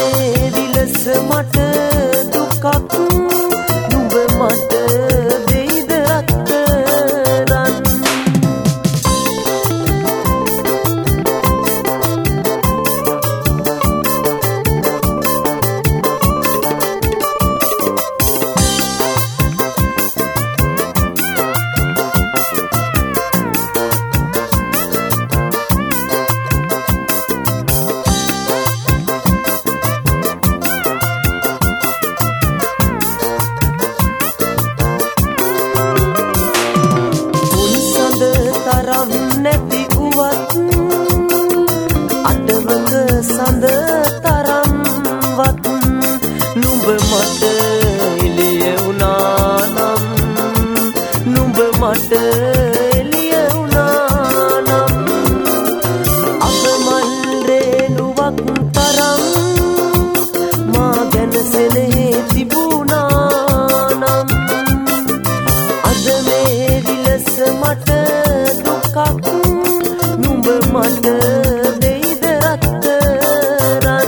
මේ විලස මට දුකක් නුඹ මට දෙයිද අත්තරන් නැති උවත් අඩවක සඳ තරම්වත් නුඹ මට එළිය වුණා නම් නුඹ මට එළිය වුණා නම් අපමල් රේණුවක් තරම් මා ගැන සෙනෙහි තිබුණා නම් අද මේ විලස මට නුඹ මට දෙයිද අත්තරන්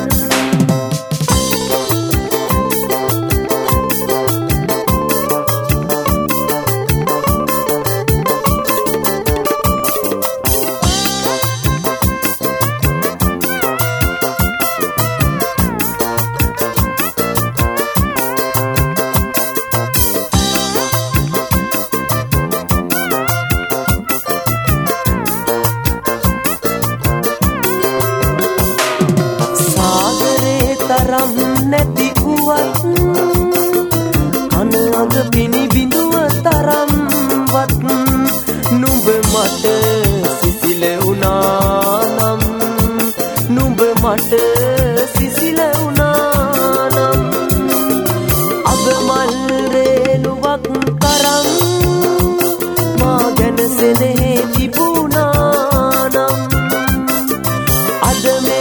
තරම් නැති වුවත් අන අඟ පිණි බිඳුව තරම්වත් නුඹ මට සිසිල වුණා නම් නුඹ මට සිසිල වුණා නම් අබමල් රේණුවක් තරම් මා ගැන සෙනෙහි තිබුණා නම් අද